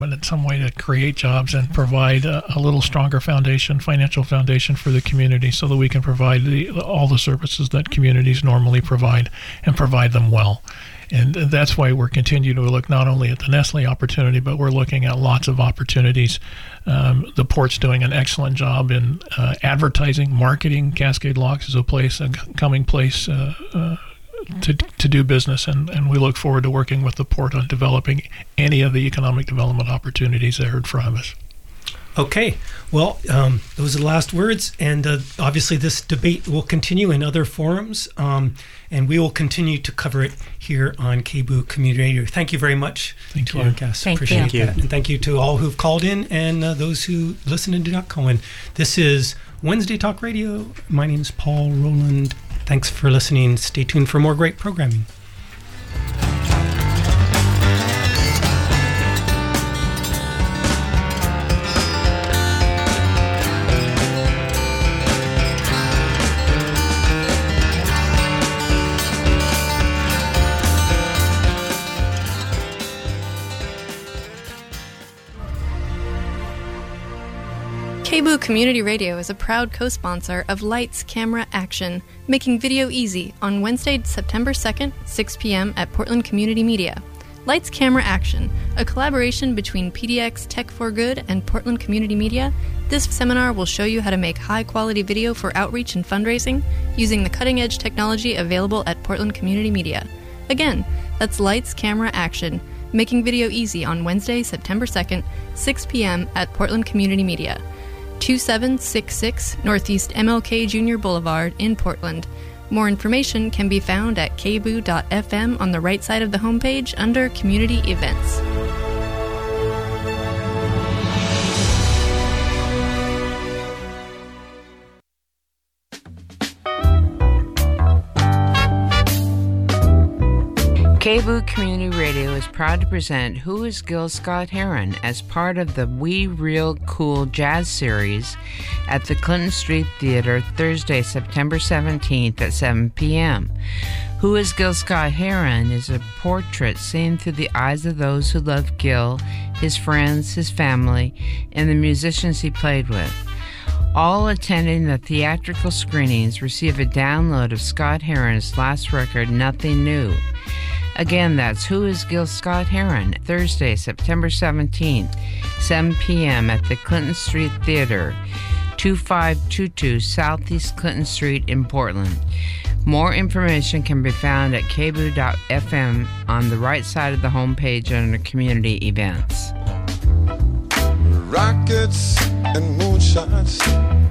and in some way to create jobs and provide a little stronger financial foundation for the community so that we can provide all the services that communities normally provide and provide them well. And that's why we're continuing to look not only at the Nestle opportunity, but we're looking at lots of opportunities. The port's doing an excellent job in advertising, marketing. Cascade Locks is a coming place to do business, and we look forward to working with the port on developing any of the economic development opportunities that are in front of us. Okay, well, those are the last words, and obviously this debate will continue in other forums, and we will continue to cover it here on KBOO Community Radio. Thank you very much to our guests. Appreciate that. And thank you to all who've called in and those who listened and did not call in. This is Wednesday Talk Radio. My name is Paul Rowland. Thanks for listening. Stay tuned for more great programming. KBOO Community Radio is a proud co-sponsor of Lights, Camera, Action, making video easy on Wednesday, September 2nd, 6 p.m. at Portland Community Media. Lights, Camera, Action, a collaboration between PDX Tech for Good and Portland Community Media. This seminar will show you how to make high-quality video for outreach and fundraising using the cutting-edge technology available at Portland Community Media. Again, that's Lights, Camera, Action, making video easy on Wednesday, September 2nd, 6 p.m. at Portland Community Media. 2766 Northeast MLK Jr. Boulevard in Portland. More information can be found at kboo.fm on the right side of the homepage under Community Events. KBOO Community Radio is proud to present Who is Gil Scott-Heron as part of the We Real Cool Jazz series at the Clinton Street Theater Thursday, September 17th at 7 p.m. Who is Gil Scott-Heron is a portrait seen through the eyes of those who love Gil, his friends, his family, and the musicians he played with. All attending the theatrical screenings receive a download of Scott-Heron's last record, Nothing New. Again, that's Who is Gil Scott-Heron, Thursday, September 17th, 7 p.m. at the Clinton Street Theater, 2522 Southeast Clinton Street in Portland. More information can be found at kboo.fm on the right side of the homepage under Community Events. Rockets and moonshots.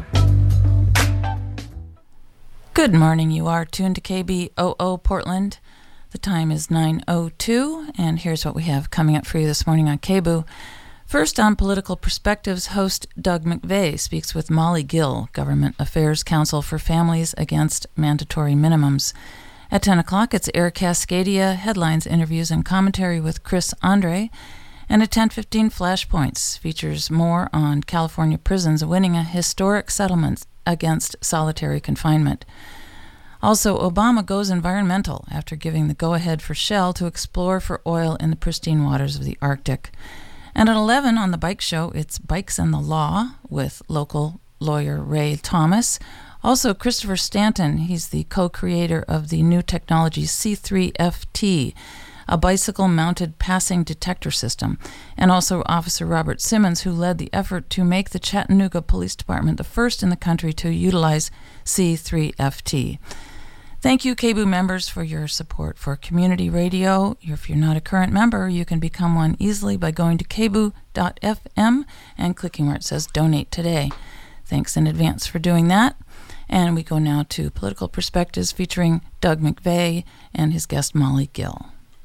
Good morning. You are tuned to KBOO Portland. The time is 9:02, and here's what we have coming up for you this morning on KBOO. First, on Political Perspectives, host Doug McVeigh speaks with Molly Gill, Government Affairs Counsel for Families Against Mandatory Minimums. At 10 o'clock, it's Air Cascadia, headlines, interviews, and commentary with Chris Andre. And at 10:15, Flashpoints features more on California prisons winning a historic settlement against solitary confinement. Also, Obama goes environmental after giving the go-ahead for Shell to explore for oil in the pristine waters of the Arctic. And at 11 on the Bike Show, it's Bikes and the Law with local lawyer Ray Thomas. Also, Christopher Stanton, he's the co-creator of the new technology C3FT, a bicycle-mounted passing detector system, and also Officer Robert Simmons, who led the effort to make the Chattanooga Police Department the first in the country to utilize C3FT. Thank you, KBOO members, for your support for community radio. If you're not a current member, you can become one easily by going to kboo.fm and clicking where it says Donate Today. Thanks in advance for doing that. And we go now to Political Perspectives featuring Doug McVeigh and his guest Molly Gill.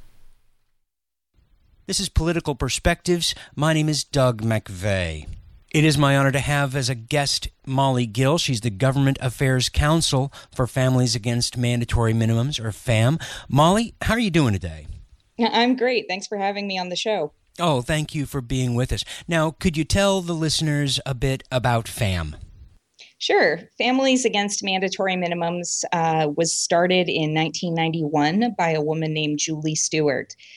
This is Political Perspectives. My name is Doug McVeigh. It is my honor to have as a guest Molly Gill. She's the Government Affairs Counsel for Families Against Mandatory Minimums, or FAM. Molly, how are you doing today? I'm great. Thanks for having me on the show. Oh, thank you for being with us. Now, could you tell the listeners a bit about FAM? Sure. Families Against Mandatory Minimums was started in 1991 by a woman named Julie Stewart.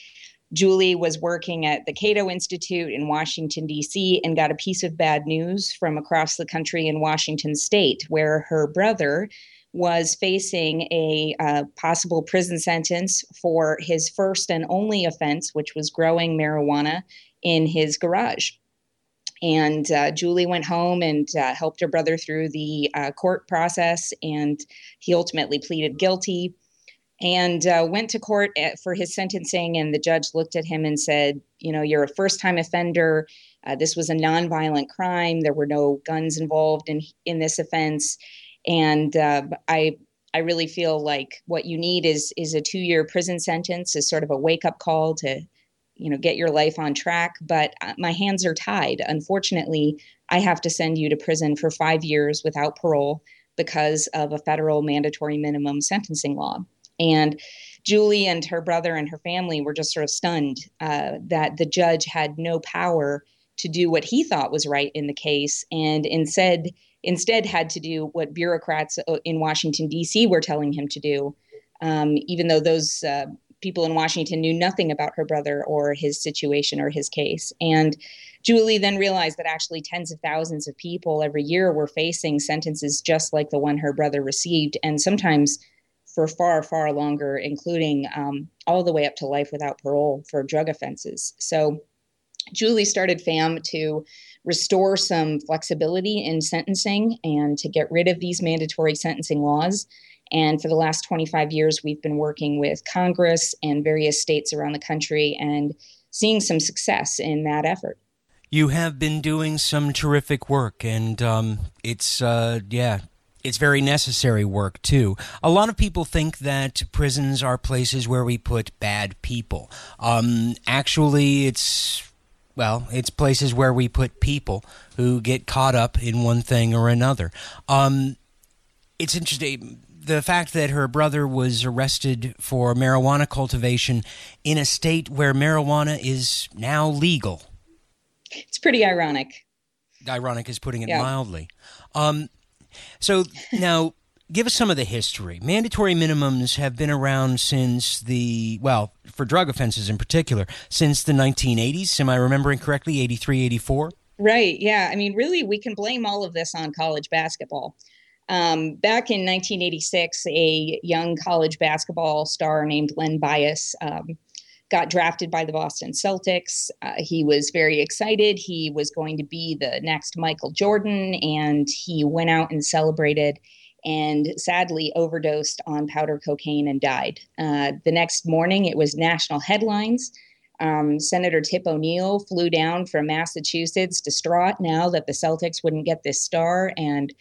Julie was working at the Cato Institute in Washington, D.C., and got a piece of bad news from across the country in Washington state, where her brother was facing a possible prison sentence for his first and only offense, which was growing marijuana in his garage. And Julie went home and helped her brother through the court process, and he ultimately pleaded guilty and went to court for his sentencing. And the judge looked at him and said, you know, you're a first-time offender. This was a nonviolent crime. There were no guns involved in this offense. And I really feel like what you need is a 2-year prison sentence, as sort of a wake-up call to, you know, get your life on track. But my hands are tied. Unfortunately, I have to send you to prison for 5 years without parole because of a federal mandatory minimum sentencing law. And Julie and her brother and her family were just sort of stunned that the judge had no power to do what he thought was right in the case, and instead had to do what bureaucrats in Washington, D.C. were telling him to do, even though those people in Washington knew nothing about her brother or his situation or his case. And Julie then realized that actually tens of thousands of people every year were facing sentences just like the one her brother received, and sometimes for far, far longer, including all the way up to life without parole for drug offenses. So Julie started FAM to restore some flexibility in sentencing and to get rid of these mandatory sentencing laws. And for the last 25 years, we've been working with Congress and various states around the country and seeing some success in that effort. You have been doing some terrific work, and it's very necessary work, too. A lot of people think that prisons are places where we put bad people. Actually, it's places where we put people who get caught up in one thing or another. It's interesting, the fact that her brother was arrested for marijuana cultivation in a state where marijuana is now legal. It's pretty ironic. Ironic is putting it mildly. So now, give us some of the history. Mandatory minimums have been around since for drug offenses in particular, since the 1980s. Am I remembering correctly, 83, 84? Right, yeah. I mean, really, we can blame all of this on college basketball. Back in 1986, a young college basketball star named Len Bias got drafted by the Boston Celtics. He was very excited. He was going to be the next Michael Jordan, and he went out and celebrated and sadly overdosed on powder cocaine and died. The next morning, it was national headlines. Senator Tip O'Neill flew down from Massachusetts, distraught now that the Celtics wouldn't get this star, and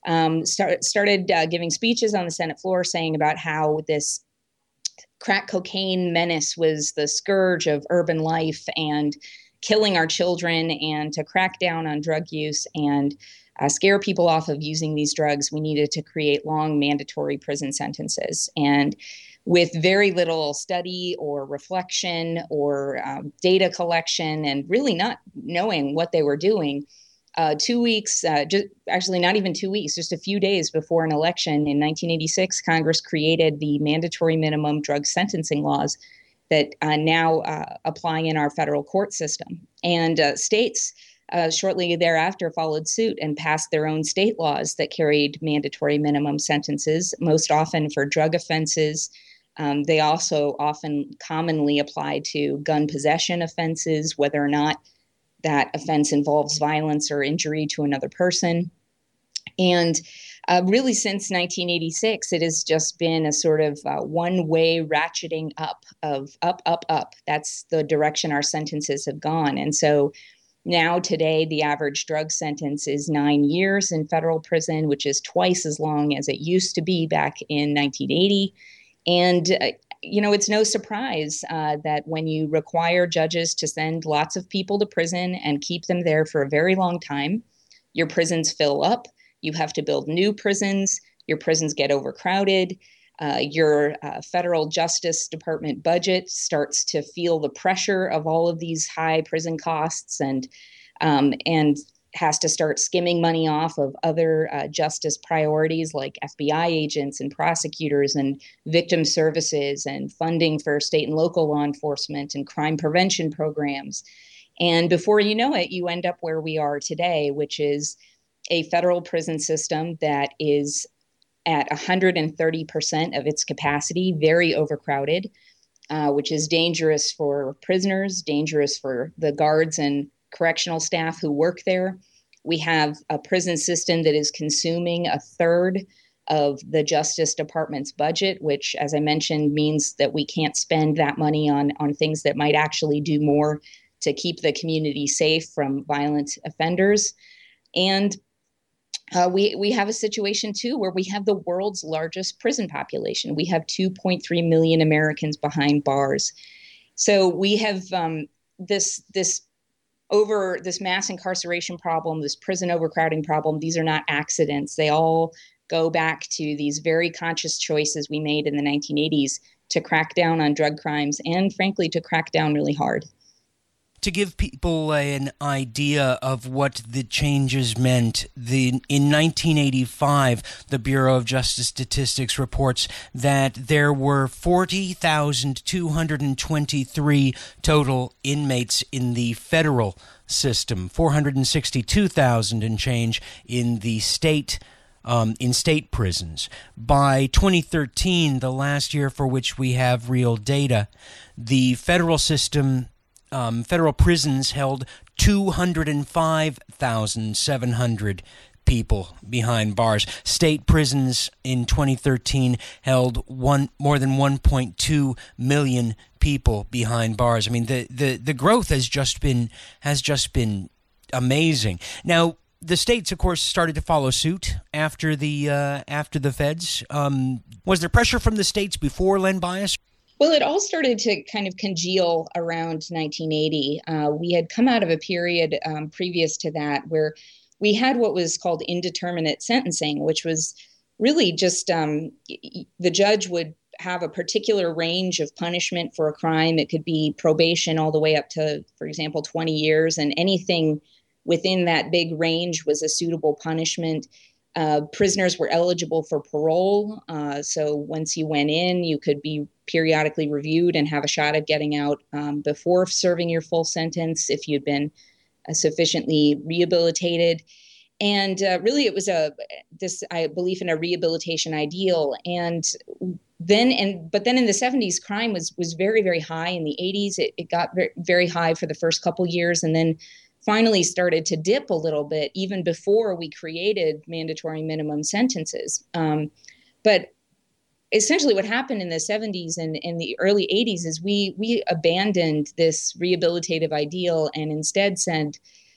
started giving speeches on the Senate floor saying about how this crack cocaine menace was the scourge of urban life and killing our children, and to crack down on drug use and scare people off of using these drugs, we needed to create long mandatory prison sentences. And with very little study or reflection or data collection, and really not knowing what they were doing, 2 weeks, actually not even 2 weeks, just a few days before an election in 1986, Congress created the mandatory minimum drug sentencing laws that now apply in our federal court system. And states shortly thereafter followed suit and passed their own state laws that carried mandatory minimum sentences, most often for drug offenses. They also commonly apply to gun possession offenses, whether or not that offense involves violence or injury to another person. And really since 1986, it has just been a sort of one-way ratcheting up of up. That's the direction our sentences have gone. And so now today, the average drug sentence is 9 years in federal prison, which is twice as long as it used to be back in 1980. And it's no surprise that when you require judges to send lots of people to prison and keep them there for a very long time, your prisons fill up. You have to build new prisons. Your prisons get overcrowded. Your federal Justice Department budget starts to feel the pressure of all of these high prison costs, and has to start skimming money off of other justice priorities like FBI agents and prosecutors and victim services and funding for state and local law enforcement and crime prevention programs. And before you know it, you end up where we are today, which is a federal prison system that is at 130% of its capacity, very overcrowded, which is dangerous for prisoners, dangerous for the guards and correctional staff who work there. We have a prison system that is consuming a third of the Justice Department's budget, which, as I mentioned, means that we can't spend that money on things that might actually do more to keep the community safe from violent offenders. And we have a situation, too, where we have the world's largest prison population. We have 2.3 million Americans behind bars. So we have this mass incarceration problem, this prison overcrowding problem. These are not accidents. They all go back to these very conscious choices we made in the 1980s to crack down on drug crimes and, frankly, to crack down really hard. To give people an idea of what the changes meant, in 1985, the Bureau of Justice Statistics reports that there were 40,223 total inmates in the federal system, 462,000 and change in the state prisons. By 2013, the last year for which we have real data, the federal system, federal prisons held 205,700 people behind bars. State prisons in 2013 held more than 1.2 million people behind bars. I mean, the growth has just been amazing. Now, the states, of course, started to follow suit after the feds. Was there pressure from the states before Len Bias? Well, it all started to kind of congeal around 1980. We had come out of a period previous to that where we had what was called indeterminate sentencing, which was really just the judge would have a particular range of punishment for a crime. It could be probation all the way up to, for example, 20 years, and anything within that big range was a suitable punishment. Prisoners were eligible for parole. So once you went in, you could be periodically reviewed and have a shot at getting out before serving your full sentence if you'd been sufficiently rehabilitated. And really, it was this belief in a rehabilitation ideal. But then in the 70s, crime was very, very high. In the 80s, it got very, very high for the first couple years, and then finally started to dip a little bit even before we created mandatory minimum sentences. But essentially what happened in the 70s and in the early 80s is we abandoned this rehabilitative ideal and instead said,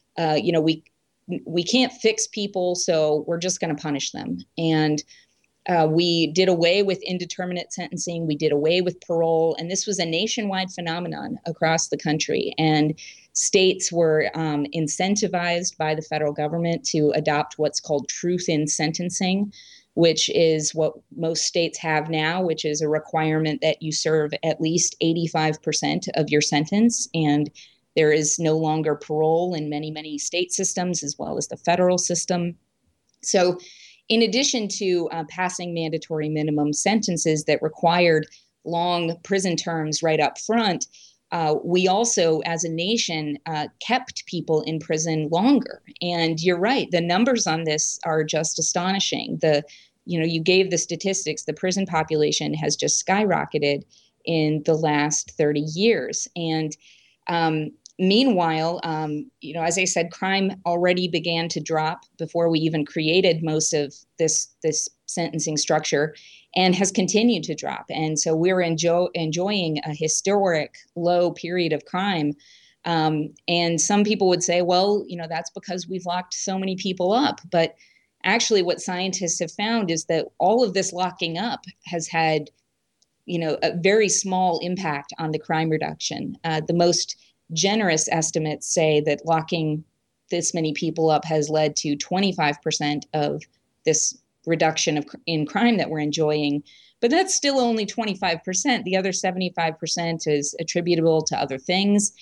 we can't fix people, so we're just going to punish them. And we did away with indeterminate sentencing. We did away with parole. And this was a nationwide phenomenon across the country. And states were incentivized by the federal government to adopt what's called truth in sentencing, which is what most states have now, which is a requirement that you serve at least 85% of your sentence. And there is no longer parole in many, many state systems, as well as the federal system. So in addition to passing mandatory minimum sentences that required long prison terms right up front, we also, as a nation, kept people in prison longer. And you're right, the numbers on this are just astonishing. You gave the statistics, the prison population has just skyrocketed in the last 30 years. And meanwhile, as I said, crime already began to drop before we even created most of this sentencing structure, and has continued to drop. And so we're enjoying a historic low period of crime. And some people would say, well, that's because we've locked so many people up. But actually what scientists have found is that all of this locking up has had, a very small impact on the crime reduction. The most generous estimates say that locking this many people up has led to 25% of this reduction in crime that we're enjoying. But that's still only 25%. The other 75% is attributable to other things.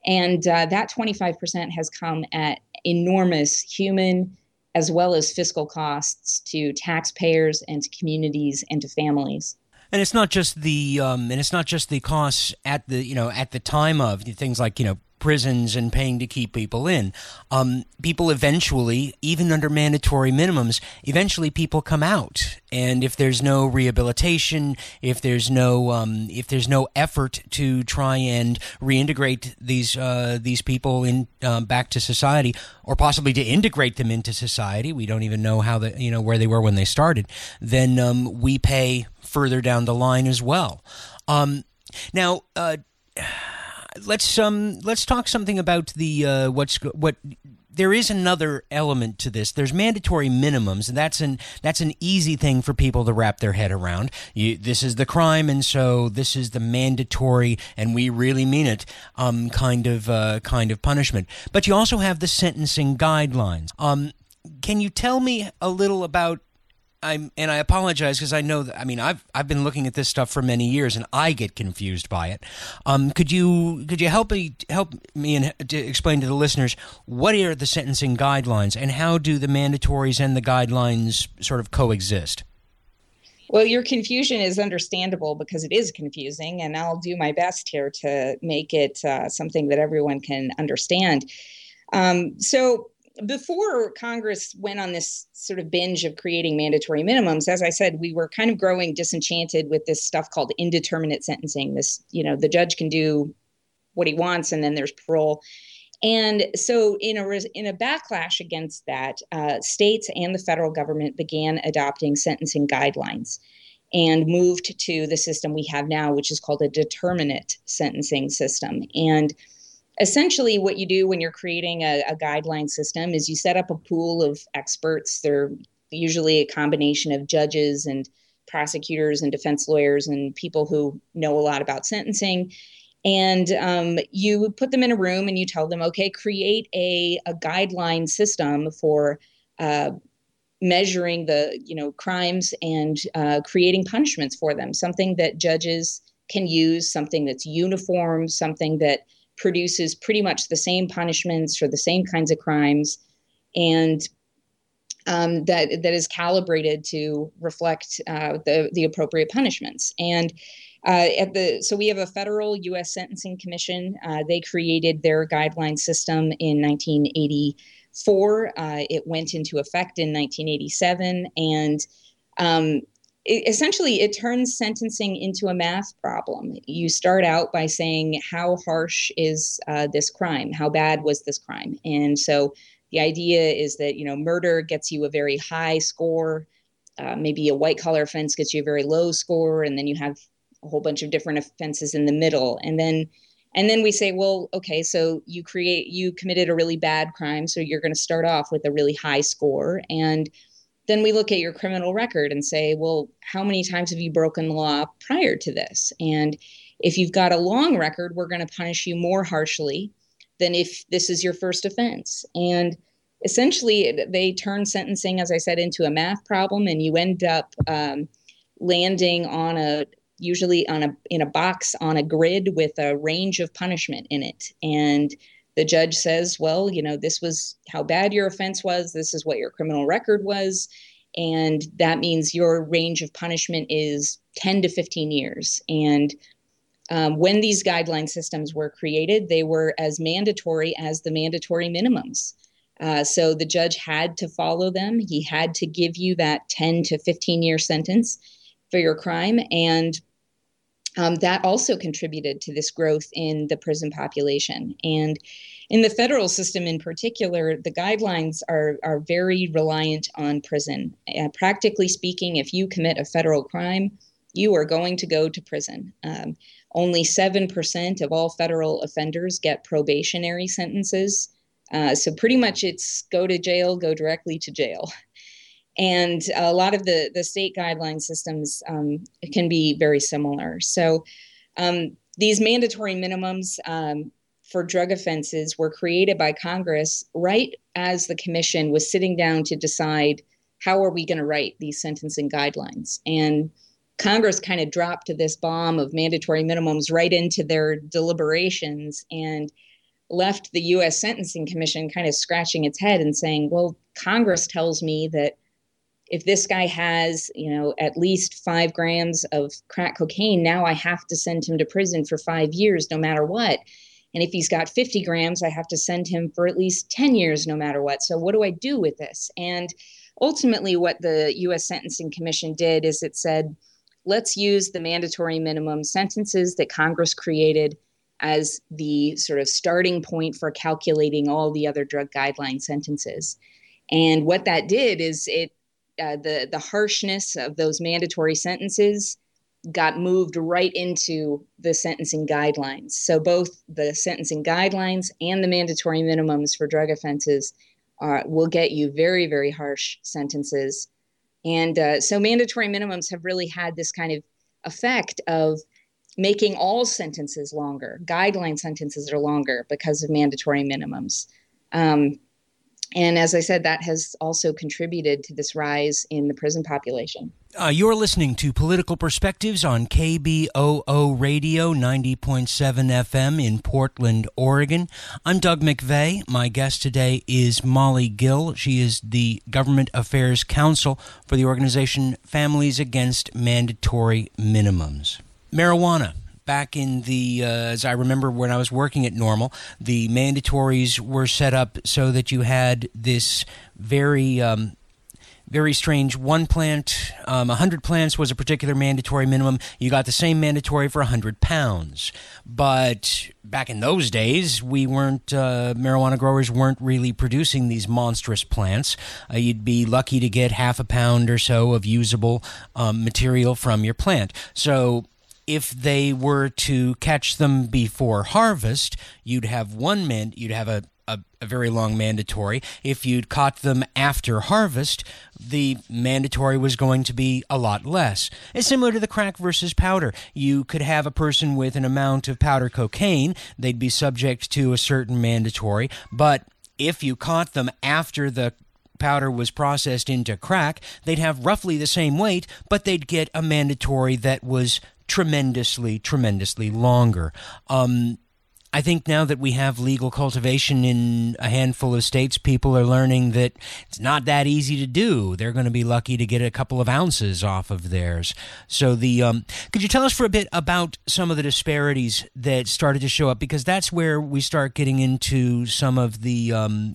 And that 25% has come at enormous human as well as fiscal costs to taxpayers and to communities and to families. And it's not just the costs at the time of things like prisons and paying to keep people in. People eventually, even under mandatory minimums, eventually people come out. And if there's no rehabilitation, if there's no effort to try and reintegrate these people in back to society, or possibly to integrate them into society, we don't even know how where they were when they started. Then we pay further down the line as well. Now. Let's talk something about the what. There is another element to this. There's mandatory minimums, and that's an easy thing for people to wrap their head around. This is the crime, and so this is the mandatory, and we really mean it, kind of punishment. But you also have the sentencing guidelines. Can you tell me a little about? And I apologize because I know that, I've been looking at this stuff for many years and I get confused by it. Could you help me and to explain to the listeners what are the sentencing guidelines and how do the mandatories and the guidelines sort of coexist? Well, your confusion is understandable because it is confusing, and I'll do my best here to make it something that everyone can understand. So before Congress went on this sort of binge of creating mandatory minimums, as I said, we were kind of growing disenchanted with this stuff called indeterminate sentencing. This, the judge can do what he wants, and then there's parole. And so in a backlash against that, states and the federal government began adopting sentencing guidelines and moved to the system we have now, which is called a determinate sentencing system. And essentially, what you do when you're creating a guideline system is you set up a pool of experts. They're usually a combination of judges and prosecutors and defense lawyers and people who know a lot about sentencing. And you put them in a room and you tell them, okay, create a guideline system for measuring the crimes and creating punishments for them, something that judges can use, something that's uniform, something that produces pretty much the same punishments for the same kinds of crimes, and that is calibrated to reflect the appropriate punishments. And so we have a federal U.S. Sentencing Commission. They created their guideline system in 1984. It went into effect in 1987, and essentially, it turns sentencing into a math problem. You start out by saying, how harsh is this crime? How bad was this crime? And so the idea is that, murder gets you a very high score. Maybe a white collar offense gets you a very low score. And then you have a whole bunch of different offenses in the middle. And then we say, well, okay, so you committed a really bad crime. So you're going to start off with a really high score. And then we look at your criminal record and say, well, how many times have you broken the law prior to this? And if you've got a long record, we're going to punish you more harshly than if this is your first offense. And essentially, they turn sentencing, as I said, into a math problem, and you end up landing on usually in a box on a grid with a range of punishment in it. And the judge says, well, this was how bad your offense was. This is what your criminal record was. And that means your range of punishment is 10 to 15 years. And when these guideline systems were created, they were as mandatory as the mandatory minimums. So the judge had to follow them. He had to give you that 10 to 15 year sentence for your crime. And that also contributed to this growth in the prison population. And in the federal system in particular, the guidelines are very reliant on prison. Practically speaking, if you commit a federal crime, you are going to go to prison. Only 7% of all federal offenders get probationary sentences. So pretty much it's go to jail, go directly to jail. And a lot of the state guideline systems can be very similar. So these mandatory minimums for drug offenses were created by Congress right as the commission was sitting down to decide how are we going to write these sentencing guidelines. And Congress kind of dropped this bomb of mandatory minimums right into their deliberations. And left the U.S. Sentencing Commission kind of scratching its head and saying, well, Congress tells me that if this guy has, at least 5 grams of crack cocaine, now I have to send him to prison for 5 years, no matter what. And if he's got 50 grams, I have to send him for at least 10 years, no matter what. So what do I do with this? And ultimately, what the U.S. Sentencing Commission did is it said, let's use the mandatory minimum sentences that Congress created as the sort of starting point for calculating all the other drug guideline sentences. And what that did is the harshness of those mandatory sentences got moved right into the sentencing guidelines. So both the sentencing guidelines and the mandatory minimums for drug offenses will get you very, very harsh sentences. And so mandatory minimums have really had this kind of effect of making all sentences longer. Guideline sentences are longer because of mandatory minimums. And as I said, that has also contributed to this rise in the prison population. You're listening to Political Perspectives on KBOO Radio 90.7 FM in Portland, Oregon. I'm Doug McVeigh. My guest today is Molly Gill. She is the Government Affairs Counsel for the organization Families Against Mandatory Minimums. Marijuana. Back in the, as I remember when I was working at Normal, the mandatories were set up so that you had this very strange one plant. 100 plants was a particular mandatory minimum. You got the same mandatory for 100 pounds. But back in those days, marijuana growers weren't really producing these monstrous plants. You'd be lucky to get half a pound or so of usable material from your plant. So if they were to catch them before harvest, you'd have a very long mandatory. If you'd caught them after harvest, the mandatory was going to be a lot less. It's similar to the crack versus powder. You could have a person with an amount of powder cocaine, they'd be subject to a certain mandatory, but if you caught them after the powder was processed into crack, they'd have roughly the same weight, but they'd get a mandatory that was tremendously longer. I think now that we have legal cultivation in a handful of states, people are learning that it's not that easy to do. They're going to be lucky to get a couple of ounces off of theirs. So could you tell us for a bit about some of the disparities that started to show up? Because that's where we start getting into some of the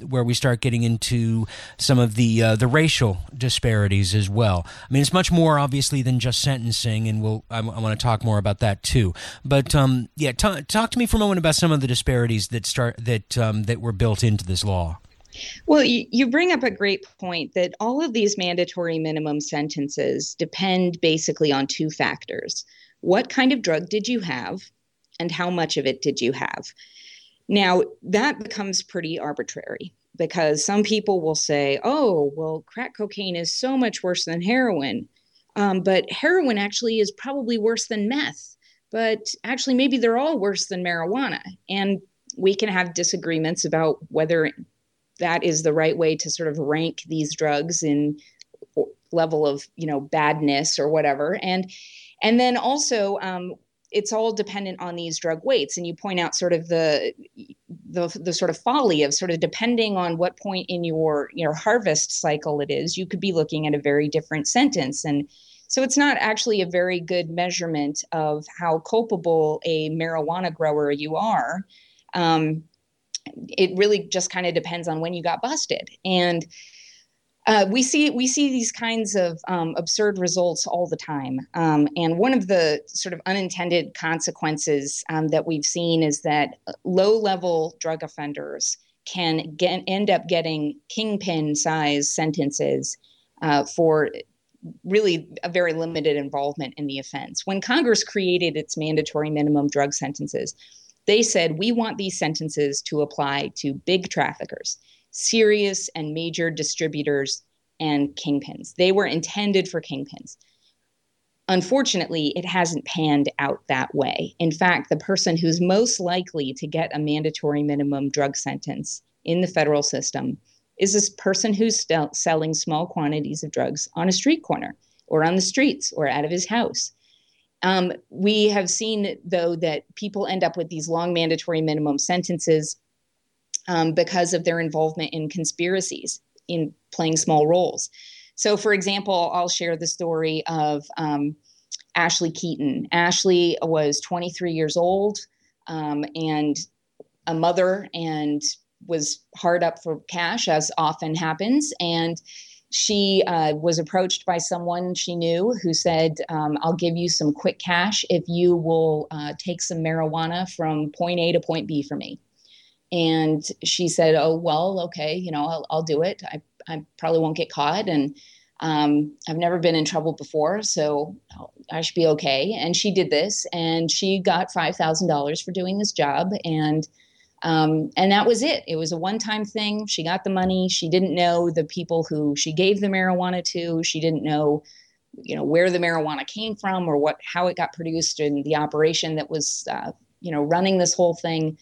racial disparities as well. I mean, it's much more obviously than just sentencing, and I want to talk more about that too. But talk to me for a moment about some of the disparities that were built into this law. Well, you bring up a great point that all of these mandatory minimum sentences depend basically on 2 factors. What kind of drug did you have, and how much of it did you have? Now, that becomes pretty arbitrary because some people will say, oh, well, crack cocaine is so much worse than heroin, but heroin actually is probably worse than meth. But actually, maybe they're all worse than marijuana. And we can have disagreements about whether that is the right way to sort of rank these drugs in level of, badness or whatever. And then also, it's all dependent on these drug weights. And you point out sort of the sort of folly of sort of depending on what point in your harvest cycle it is, you could be looking at a very different sentence. And so it's not actually a very good measurement of how culpable a marijuana grower you are. It really just kind of depends on when you got busted. And we see these kinds of absurd results all the time. And one of the sort of unintended consequences that we've seen is that low-level drug offenders can end up getting kingpin-size sentences for really a very limited involvement in the offense. When Congress created its mandatory minimum drug sentences, they said, we want these sentences to apply to big traffickers, serious and major distributors, and kingpins. They were intended for kingpins. Unfortunately, it hasn't panned out that way. In fact, the person who's most likely to get a mandatory minimum drug sentence in the federal system is this person who's selling small quantities of drugs on a street corner or on the streets or out of his house. We have seen, though, that people end up with these long mandatory minimum sentences because of their involvement in conspiracies, in playing small roles. So, for example, I'll share the story of Ashley Keaton. Ashley was 23 years old and a mother, and was hard up for cash, as often happens. And she was approached by someone she knew who said, I'll give you some quick cash if you will take some marijuana from point A to point B for me. And she said, oh, well, okay, you know, I'll do it. I probably won't get caught. And I've never been in trouble before, so I should be okay. And she did this, and she got $5,000 for doing this job. And that was it. It was a one-time thing. She got the money. She didn't know the people who she gave the marijuana to. She didn't know, you know, where the marijuana came from or how it got produced in the operation that was, running this whole thing.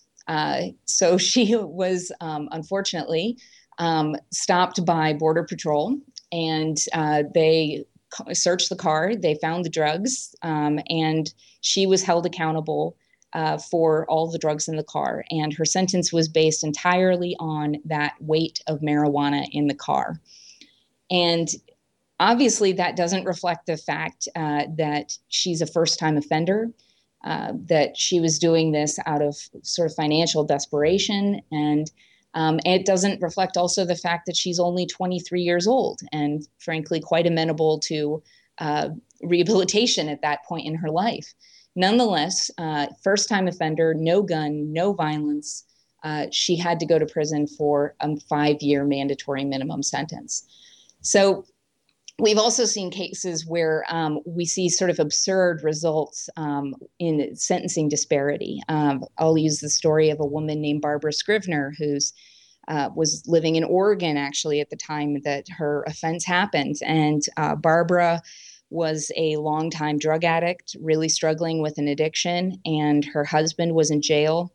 So she was, unfortunately, stopped by Border Patrol, and they searched the car. They found the drugs, and she was held accountable for all the drugs in the car. And her sentence was based entirely on that weight of marijuana in the car. And obviously, that doesn't reflect the fact that she's a first-time offender, that she was doing this out of sort of financial desperation. And it doesn't reflect also the fact that she's only 23 years old and, frankly, quite amenable to rehabilitation at that point in her life. Nonetheless, first-time offender, no gun, no violence. She had to go to prison for a 5-year mandatory minimum sentence. So we've also seen cases where we see sort of absurd results in sentencing disparity. I'll use the story of a woman named Barbara Scrivener, who's was living in Oregon, actually, at the time that her offense happened. And Barbara was a longtime drug addict, really struggling with an addiction, and her husband was in jail,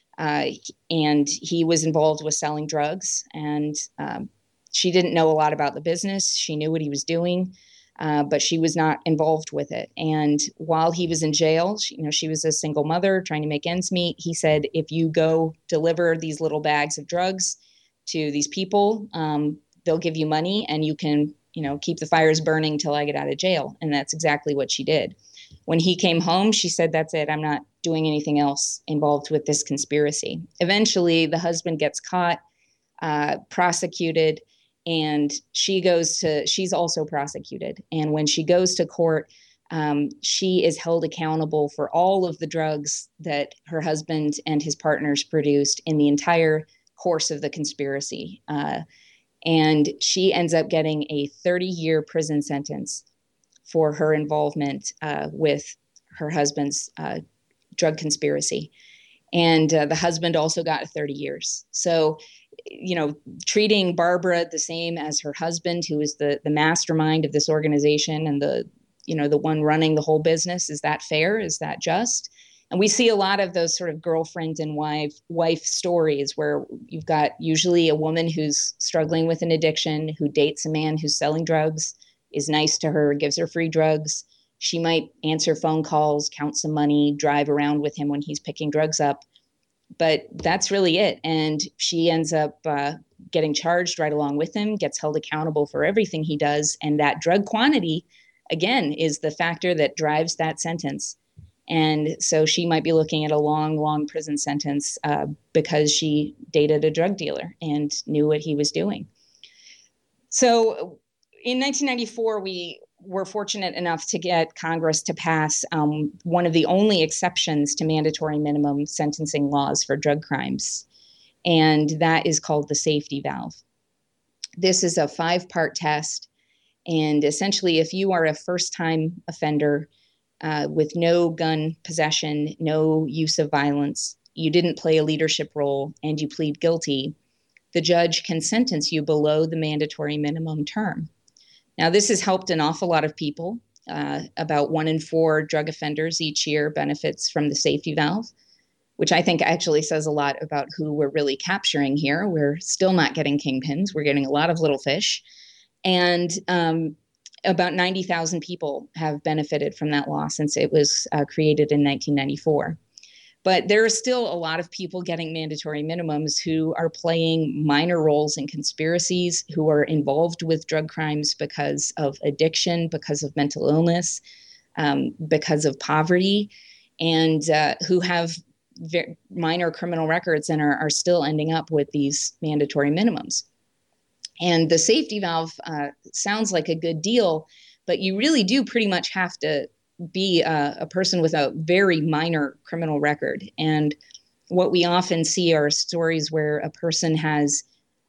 and he was involved with selling drugs. And she didn't know a lot about the business. She knew what he was doing, but she was not involved with it. And while he was in jail, she was a single mother trying to make ends meet. He said, if you go deliver these little bags of drugs to these people, they'll give you money and you can, keep the fires burning till I get out of jail. And that's exactly what she did. When he came home, she said, that's it. I'm not doing anything else involved with this conspiracy. Eventually, the husband gets caught, prosecuted, and she's also prosecuted. And when she goes to court, she is held accountable for all of the drugs that her husband and his partners produced in the entire course of the conspiracy. And she ends up getting a 30-year prison sentence for her involvement with her husband's drug conspiracy. And the husband also got 30 years. So, treating Barbara the same as her husband, who is the mastermind of this organization and the one running the whole business, is that fair? Is that just? And we see a lot of those sort of girlfriend and wife stories where you've got usually a woman who's struggling with an addiction, who dates a man who's selling drugs, is nice to her, gives her free drugs. She might answer phone calls, count some money, drive around with him when he's picking drugs up. But that's really it. And she ends up getting charged right along with him, gets held accountable for everything he does. And that drug quantity, again, is the factor that drives that sentence. And so she might be looking at a long, long prison sentence because she dated a drug dealer and knew what he was doing. So in 1994, we were fortunate enough to get Congress to pass one of the only exceptions to mandatory minimum sentencing laws for drug crimes. And that is called the safety valve. This is a 5-part test. And essentially, if you are a first-time offender with no gun possession, no use of violence, you didn't play a leadership role, and you plead guilty, the judge can sentence you below the mandatory minimum term. Now, this has helped an awful lot of people. About 1 in 4 drug offenders each year benefits from the safety valve, which I think actually says a lot about who we're really capturing here. We're still not getting kingpins. We're getting a lot of little fish. And about 90,000 people have benefited from that law since it was created in 1994. But there are still a lot of people getting mandatory minimums who are playing minor roles in conspiracies, who are involved with drug crimes because of addiction, because of mental illness, because of poverty, and who have minor criminal records and are still ending up with these mandatory minimums. And the safety valve sounds like a good deal, but you really do pretty much have to be a person with a very minor criminal record. And what we often see are stories where a person has,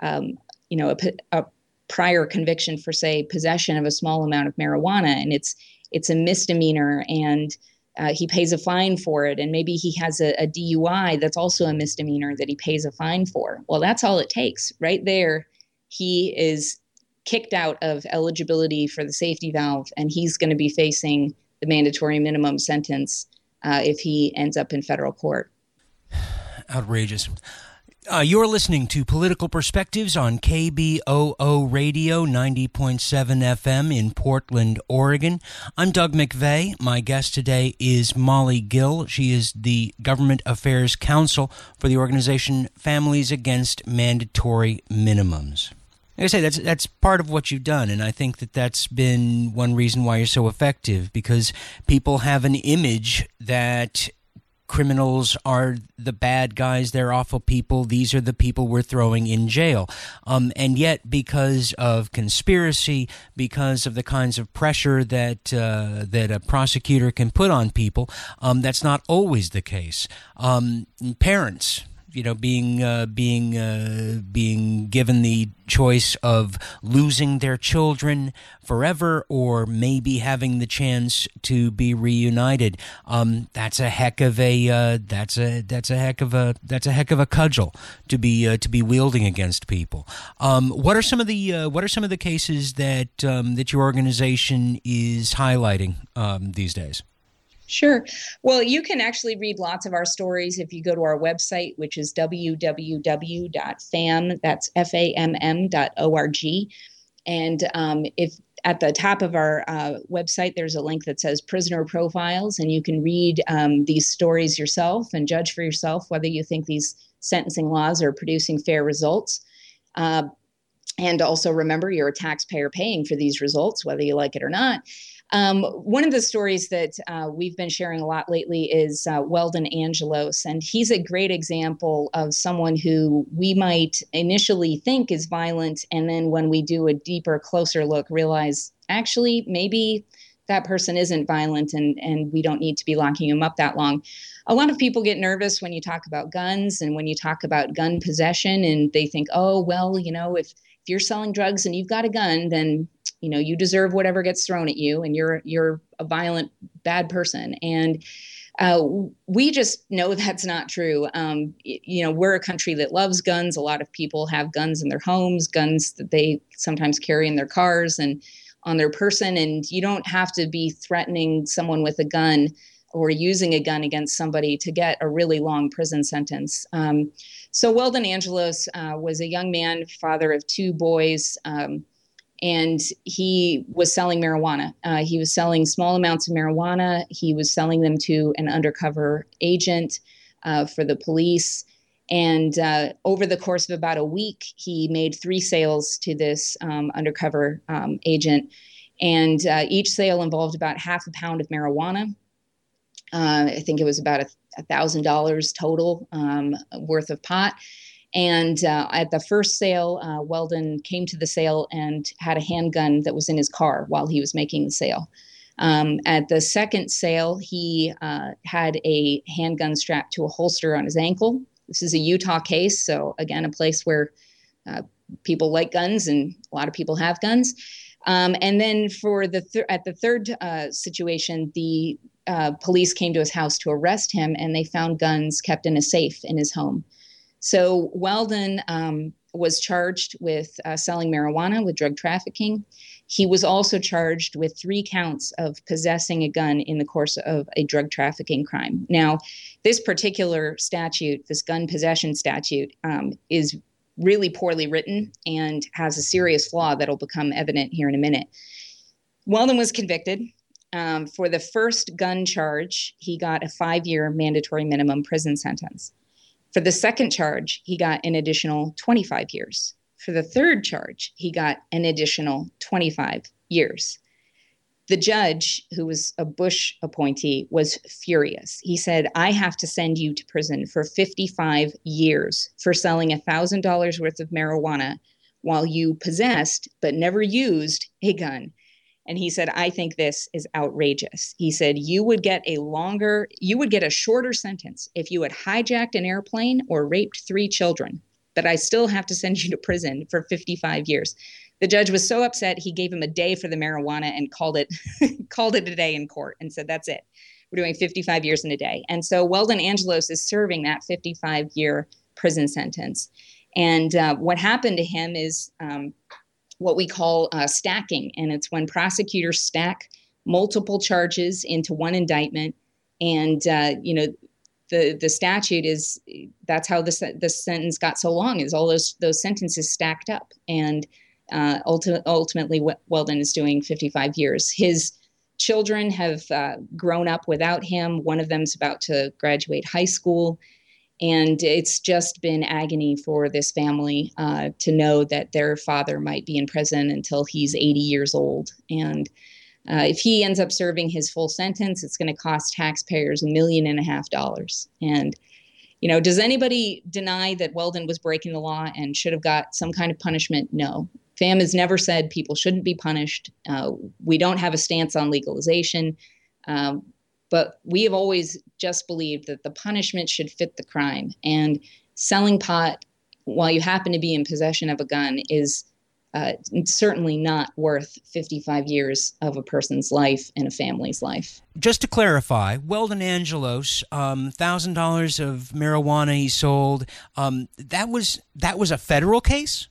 a prior conviction for, say, possession of a small amount of marijuana, and it's a misdemeanor, and he pays a fine for it. And maybe he has a DUI that's also a misdemeanor that he pays a fine for. Well, that's all it takes. Right there, he is kicked out of eligibility for the safety valve, and he's going to be facing the mandatory minimum sentence if he ends up in federal court. Outrageous. You're listening to Political Perspectives on KBOO Radio 90.7 FM in Portland, Oregon. I'm Doug McVeigh. My guest today is Molly Gill. She is the Government Affairs Counsel for the organization Families Against Mandatory Minimums. Like I say, that's part of what you've done, and I think that's been one reason why you're so effective, because people have an image that criminals are the bad guys, they're awful people, these are the people we're throwing in jail. And yet, because of conspiracy, because of the kinds of pressure that a prosecutor can put on people, that's not always the case. Parents, being given the choice of losing their children forever, or maybe having the chance to be reunited. That's a heck of a cudgel to be wielding against people. What are some of the cases that your organization is highlighting these days? Sure. Well, you can actually read lots of our stories if you go to our website, which is www.famm.org. And if at the top of our website, there's a link that says Prisoner Profiles, and you can read these stories yourself and judge for yourself whether you think these sentencing laws are producing fair results. And also remember, you're a taxpayer paying for these results, whether you like it or not. One of the stories that we've been sharing a lot lately is Weldon Angelos, and he's a great example of someone who we might initially think is violent, and then when we do a deeper, closer look, realize actually maybe that person isn't violent, and we don't need to be locking him up that long. A lot of people get nervous when you talk about guns and when you talk about gun possession, and they think, oh, well, if you're selling drugs and you've got a gun, then you deserve whatever gets thrown at you, and you're a violent, bad person. And we just know that's not true. We're a country that loves guns. A lot of people have guns in their homes, guns that they sometimes carry in their cars and on their person. And you don't have to be threatening someone with a gun or using a gun against somebody to get a really long prison sentence. So Weldon Angelos was a young man, father of two boys, and he was selling marijuana. He was selling small amounts of marijuana. He was selling them to an undercover agent for the police. And over the course of about a week, he made 3 sales to this undercover agent. And each sale involved about half a pound of marijuana. I think it was about $1,000 total worth of pot. And at the first sale, Weldon came to the sale and had a handgun that was in his car while he was making the sale. At the second sale, he had a handgun strapped to a holster on his ankle. This is a Utah case, so again, a place where people like guns and a lot of people have guns. And then for at the third situation, the police came to his house to arrest him, and they found guns kept in a safe in his home. So Weldon was charged with selling marijuana, with drug trafficking. He was also charged with 3 counts of possessing a gun in the course of a drug trafficking crime. Now, this particular statute, this gun possession statute, is really poorly written and has a serious flaw that'll become evident here in a minute. Weldon was convicted. For the first gun charge, he got a 5-year mandatory minimum prison sentence. For the second charge, he got an additional 25 years. For the third charge, he got an additional 25 years. The judge, who was a Bush appointee, was furious. He said, I have to send you to prison for 55 years for selling $1,000 worth of marijuana while you possessed but never used a gun. And he said, I think this is outrageous. He said, you would get a shorter sentence if you had hijacked an airplane or raped 3 children, but I still have to send you to prison for 55 years. The judge was so upset, he gave him a day for the marijuana and called it a day in court and said, that's it. We're doing 55 years in a day. And so Weldon Angelos is serving that 55-year prison sentence. And what happened to him is what we call stacking. And it's when prosecutors stack multiple charges into one indictment. And, the statute is, that's how the sentence got so long, is all those sentences stacked up. And ultimately, Weldon is doing 55 years. His children have grown up without him. One of them's about to graduate high school. And it's just been agony for this family to know that their father might be in prison until he's 80 years old. And if he ends up serving his full sentence, it's going to cost taxpayers $1.5 million. And, does anybody deny that Weldon was breaking the law and should have got some kind of punishment? No. FAM has never said people shouldn't be punished. We don't have a stance on legalization. But we have always just believed that the punishment should fit the crime. And selling pot while you happen to be in possession of a gun is certainly not worth 55 years of a person's life and a family's life. Just to clarify, Weldon Angelos, $1,000 of marijuana he sold, that was a federal case?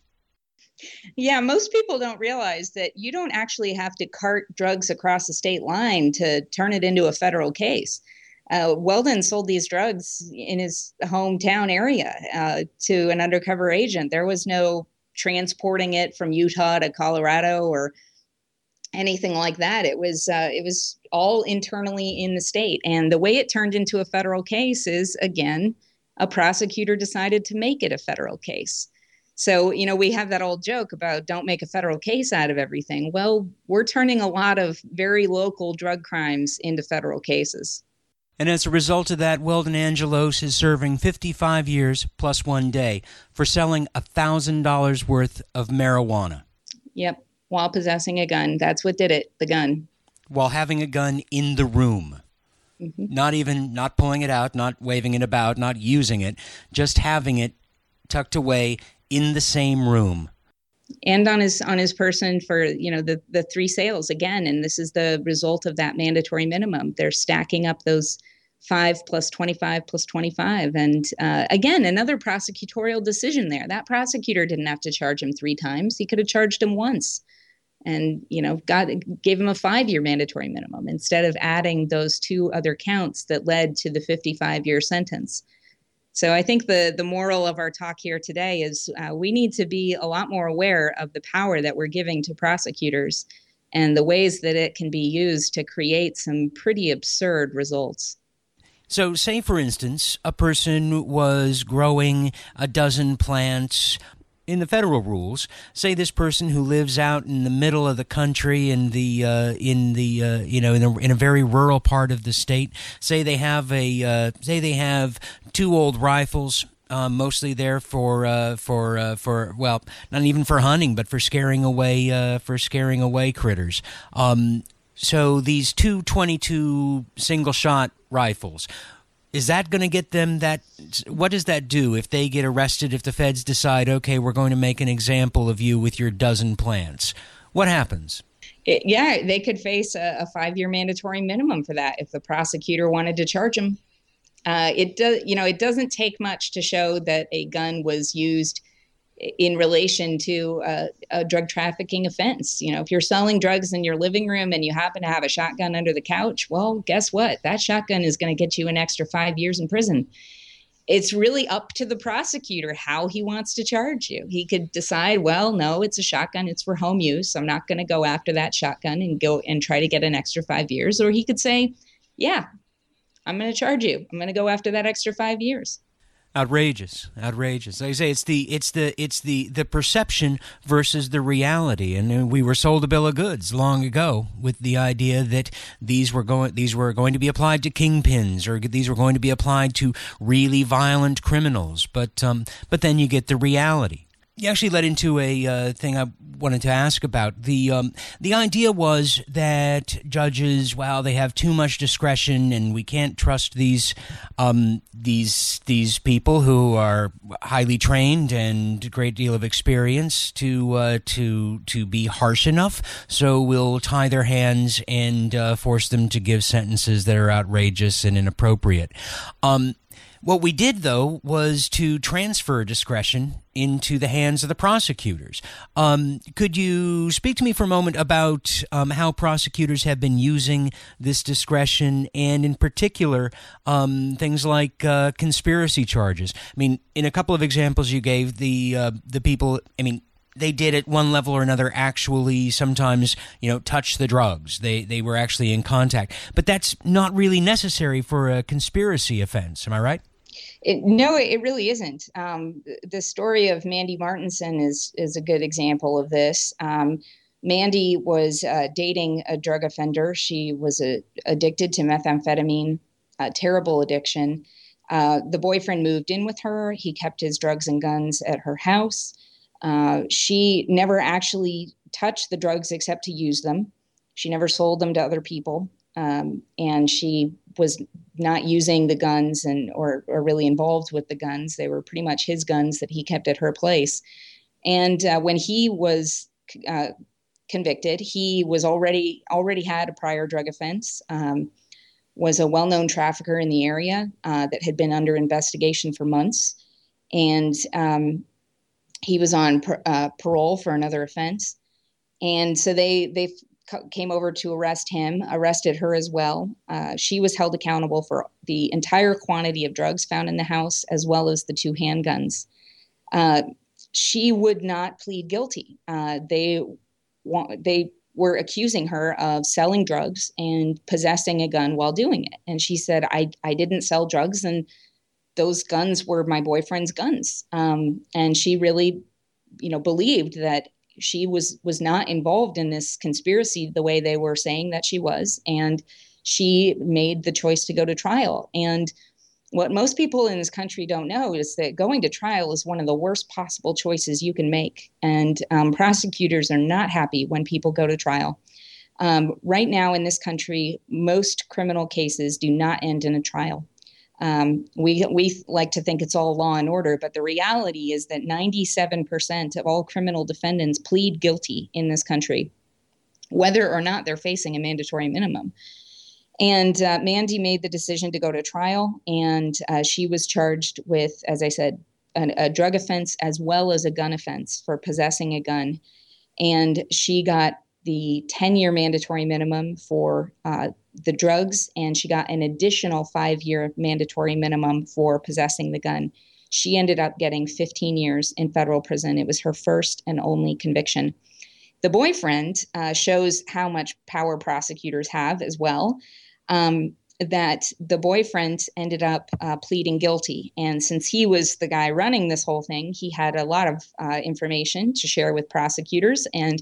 Yeah, most people don't realize that you don't actually have to cart drugs across the state line to turn it into a federal case. Weldon sold these drugs in his hometown area to an undercover agent. There was no transporting it from Utah to Colorado or anything like that. It was all internally in the state. And the way it turned into a federal case is, again, a prosecutor decided to make it a federal case. So, we have that old joke about don't make a federal case out of everything. Well, we're turning a lot of very local drug crimes into federal cases. And as a result of that, Weldon Angelos is serving 55 years plus 1 day for selling $1,000 worth of marijuana. Yep, while possessing a gun. That's what did it, the gun. While having a gun in the room. Mm-hmm. Not pulling it out, not waving it about, not using it, just having it tucked away in the same room. And on his person for, the 3 sales again. And this is the result of that mandatory minimum. They're stacking up those 5 plus 25 plus 25. And again, another prosecutorial decision there. That prosecutor didn't have to charge him 3 times. He could have charged him once and, gave him a 5-year mandatory minimum instead of adding those 2 other counts that led to the 55-year sentence. So I think the moral of our talk here today is we need to be a lot more aware of the power that we're giving to prosecutors and the ways that it can be used to create some pretty absurd results. So say, for instance, a person was growing a dozen plants. In the federal rules, say this person who lives out in the middle of the country in a very rural part of the state, say they have 2 old rifles, mostly there for not even for hunting, but for scaring away critters. So these 2 .22 single shot rifles. Is that going to get them that? What does that do if they get arrested, if the feds decide, okay, we're going to make an example of you with your dozen plants? What happens? They could face a 5-year mandatory minimum for that if the prosecutor wanted to charge them. It doesn't take much to show that a gun was used in relation to a drug trafficking offense. If you're selling drugs in your living room and you happen to have a shotgun under the couch, well, guess what? That shotgun is going to get you an extra 5 years in prison. it's really up to the prosecutor how he wants to charge you. He could decide, well, no, it's a shotgun. It's for home use. I'm not going to go after that shotgun and go and try to get an extra 5 years. Or he could say, yeah, I'm going to charge you. I'm going to go after that extra 5 years. Outrageous. Like I say, it's the perception versus the reality. And we were sold a bill of goods long ago with the idea that these were going to be applied to kingpins, or these were going to be applied to really violent criminals. But then you get the reality. You actually led into a thing I wanted to ask about. The idea was that judges, well, they have too much discretion, and we can't trust these people who are highly trained and a great deal of experience to be harsh enough. So we'll tie their hands and force them to give sentences that are outrageous and inappropriate. What we did, though, was to transfer discretion into the hands of the prosecutors. Could you speak to me for a moment about how prosecutors have been using this discretion, and in particular, things like conspiracy charges? I mean, in a couple of examples you gave, the people, I mean, they did at one level or another actually sometimes, touch the drugs. They were actually in contact. But that's not really necessary for a conspiracy offense. Am I right? No, it really isn't. The story of Mandy Martinson is a good example of this. Mandy was dating a drug offender. She was addicted to methamphetamine, a terrible addiction. The boyfriend moved in with her. He kept his drugs and guns at her house. She never actually touched the drugs except to use them. She never sold them to other people. And she was not using the guns or really involved with the guns. They were pretty much his guns that he kept at her place. And when he was convicted, he was already had a prior drug offense, was a well-known trafficker in the area that had been under investigation for months. And he was on parole for another offense. And so they came over to arrest him, arrested her as well. She was held accountable for the entire quantity of drugs found in the house, as well as the 2 handguns. She would not plead guilty. They were accusing her of selling drugs and possessing a gun while doing it. And she said, I didn't sell drugs, and those guns were my boyfriend's guns. And she really, believed that she was not involved in this conspiracy the way they were saying that she was. And she made the choice to go to trial. And what most people in this country don't know is that going to trial is one of the worst possible choices you can make. And prosecutors are not happy when people go to trial. Right now in this country, most criminal cases do not end in a trial. We like to think it's all law and order, but the reality is that 97% of all criminal defendants plead guilty in this country, whether or not they're facing a mandatory minimum. And Mandy made the decision to go to trial, and she was charged with, as I said, a drug offense as well as a gun offense for possessing a gun. And she got the 10-year mandatory minimum for the drugs, and she got an additional 5-year mandatory minimum for possessing the gun. She ended up getting 15 years in federal prison. It was her first and only conviction. The boyfriend shows how much power prosecutors have as well, that the boyfriend ended up pleading guilty. And since he was the guy running this whole thing, he had a lot of information to share with prosecutors. And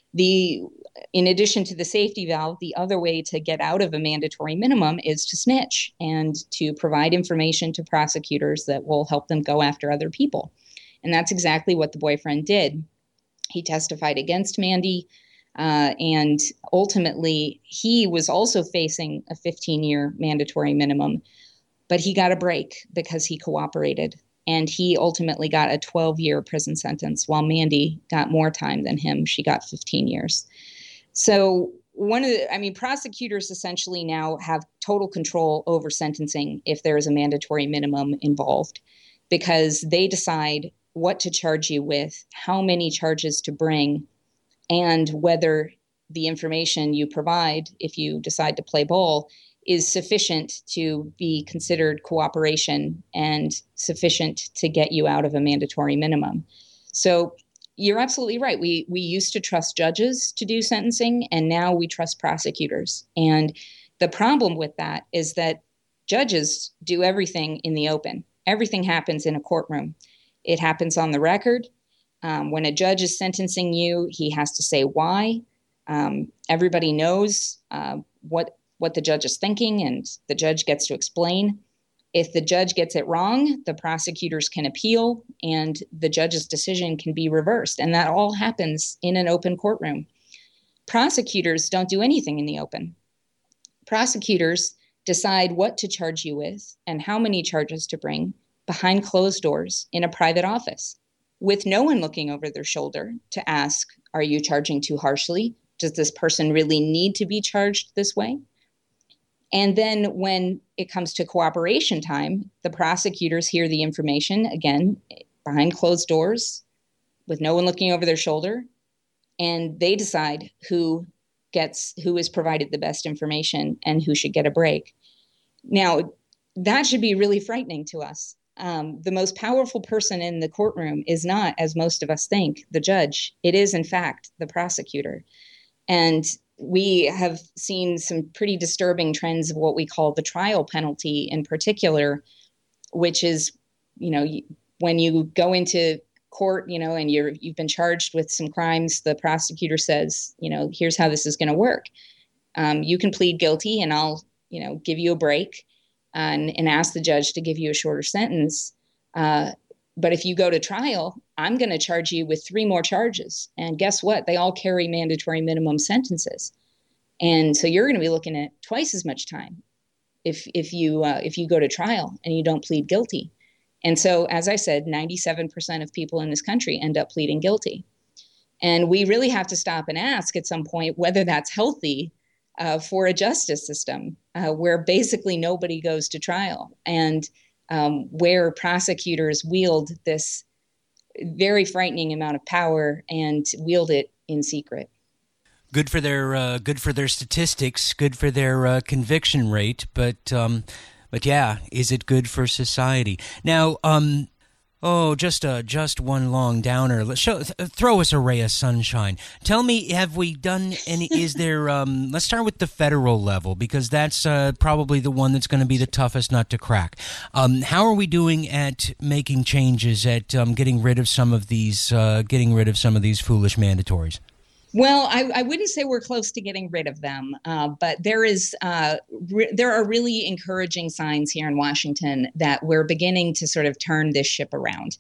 in addition to the safety valve, the other way to get out of a mandatory minimum is to snitch and to provide information to prosecutors that will help them go after other people. And that's exactly what the boyfriend did. He testified against Mandy, and ultimately he was also facing a 15-year mandatory minimum, but he got a break because he cooperated. And he ultimately got a 12-year prison sentence, while Mandy got more time than him. She got 15 years. So prosecutors essentially now have total control over sentencing if there is a mandatory minimum involved, because they decide what to charge you with, how many charges to bring, and whether the information you provide, if you decide to play ball, is sufficient to be considered cooperation and sufficient to get you out of a mandatory minimum. So you're absolutely right. We used to trust judges to do sentencing, and now we trust prosecutors. And the problem with that is that judges do everything in the open. Everything happens in a courtroom. It happens on the record. When a judge is sentencing you, he has to say why. Everybody knows what the judge is thinking, and the judge gets to explain. If the judge gets it wrong, the prosecutors can appeal, and the judge's decision can be reversed. And that all happens in an open courtroom. Prosecutors don't do anything in the open. Prosecutors decide what to charge you with and how many charges to bring behind closed doors in a private office, with no one looking over their shoulder to ask, are you charging too harshly? Does this person really need to be charged this way? And then when it comes to cooperation time, the prosecutors hear the information, again, behind closed doors, with no one looking over their shoulder, and they decide who is provided the best information and who should get a break. Now, that should be really frightening to us. The most powerful person in the courtroom is not, as most of us think, the judge. It is, in fact, the prosecutor. And we have seen some pretty disturbing trends of what we call the trial penalty in particular, which is, when you go into court, and you've been charged with some crimes, the prosecutor says, here's how this is going to work. You can plead guilty and I'll, give you a break and ask the judge to give you a shorter sentence. But if you go to trial, I'm going to charge you with 3 more charges. And guess what? They all carry mandatory minimum sentences. And so you're going to be looking at twice as much time if you go to trial and you don't plead guilty. And so, as I said, 97% of people in this country end up pleading guilty. And we really have to stop and ask at some point whether that's healthy for a justice system where basically nobody goes to trial and where prosecutors wield this very frightening amount of power and wield it in secret. Good for their statistics, good for their conviction rate, but yeah, is it good for society? Now, just one long downer. Throw us a ray of sunshine. Tell me, have we done any? Is there? Let's start with the federal level, because that's probably the one that's going to be the toughest nut to crack. How are we doing at making changes, at getting rid of some of these foolish mandatories? Well, I wouldn't say we're close to getting rid of them, but there are really encouraging signs here in Washington that we're beginning to sort of turn this ship around.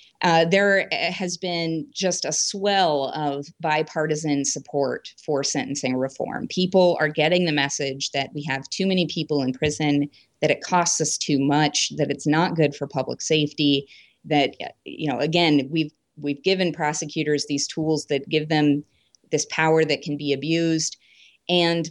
There has been just a swell of bipartisan support for sentencing reform. People are getting the message that we have too many people in prison, that it costs us too much, that it's not good for public safety, that, again, we've given prosecutors these tools that give them this power that can be abused. And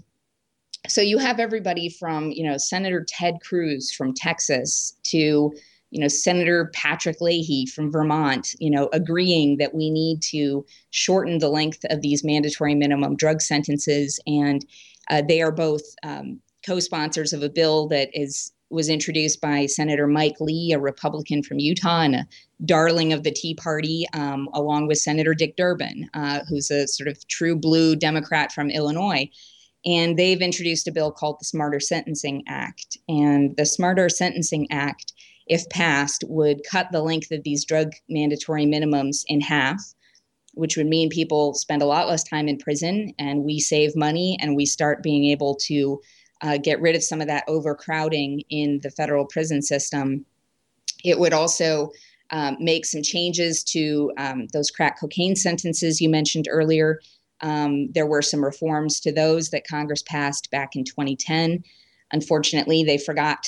so you have everybody from, Senator Ted Cruz from Texas to, Senator Patrick Leahy from Vermont, agreeing that we need to shorten the length of these mandatory minimum drug sentences. And they are both co-sponsors of a bill that was introduced by Senator Mike Lee, a Republican from Utah and a darling of the Tea Party, along with Senator Dick Durbin, who's a sort of true blue Democrat from Illinois. And they've introduced a bill called the Smarter Sentencing Act. And the Smarter Sentencing Act, if passed, would cut the length of these drug mandatory minimums in half, which would mean people spend a lot less time in prison and we save money and we start being able to get rid of some of that overcrowding in the federal prison system. It would also make some changes to those crack cocaine sentences you mentioned earlier. There were some reforms to those that Congress passed back in 2010. Unfortunately, they forgot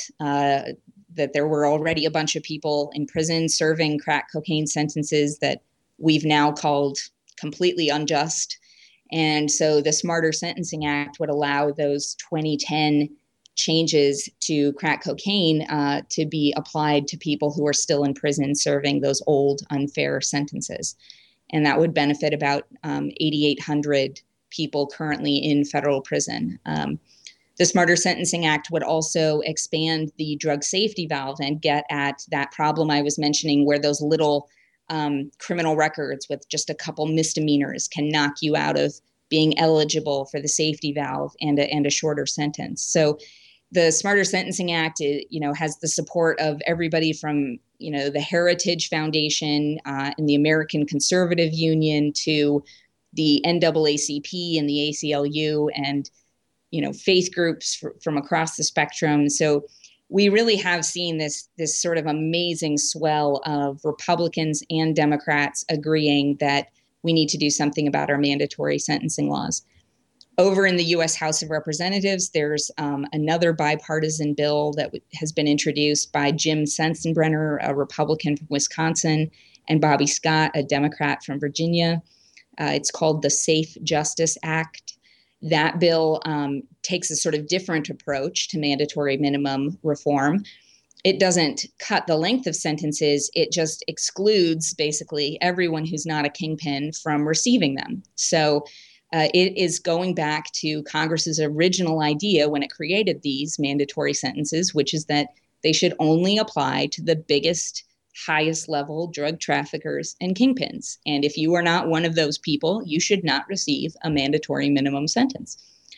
that there were already a bunch of people in prison serving crack cocaine sentences that we've now called completely unjust. And so the Smarter Sentencing Act would allow those 2010 changes to crack cocaine to be applied to people who are still in prison serving those old unfair sentences. And that would benefit about 8,800 people currently in federal prison. The Smarter Sentencing Act would also expand the drug safety valve and get at that problem I was mentioning, where those little criminal records with just a couple misdemeanors can knock you out of being eligible for the safety valve and a shorter sentence. So the Smarter Sentencing Act, has the support of everybody from, the Heritage Foundation and the American Conservative Union to the NAACP and the ACLU and, faith groups from across the spectrum. So we really have seen this sort of amazing swell of Republicans and Democrats agreeing that we need to do something about our mandatory sentencing laws. Over in the U.S. House of Representatives, there's another bipartisan bill that has been introduced by Jim Sensenbrenner, a Republican from Wisconsin, and Bobby Scott, a Democrat from Virginia. It's called the Safe Justice Act. That bill takes a sort of different approach to mandatory minimum reform. It doesn't cut the length of sentences. It just excludes basically everyone who's not a kingpin from receiving them. So it is going back to Congress's original idea when it created these mandatory sentences, which is that they should only apply to the biggest, highest level drug traffickers and kingpins. And if you are not one of those people, you should not receive a mandatory minimum sentence.